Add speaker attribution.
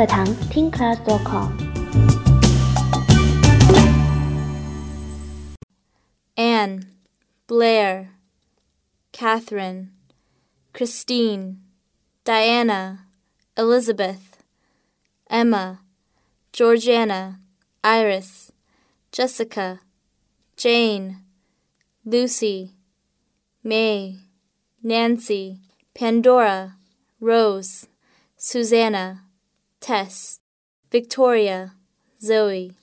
Speaker 1: 课堂 teamclass.com。
Speaker 2: Anne, Blair, Catherine, Christine, Diana, Elizabeth, Emma, Georgiana, Iris, Jessica, Jane, Lucy, May, Nancy, Pandora, Rose, Susanna, Tess, Victoria, Zoe.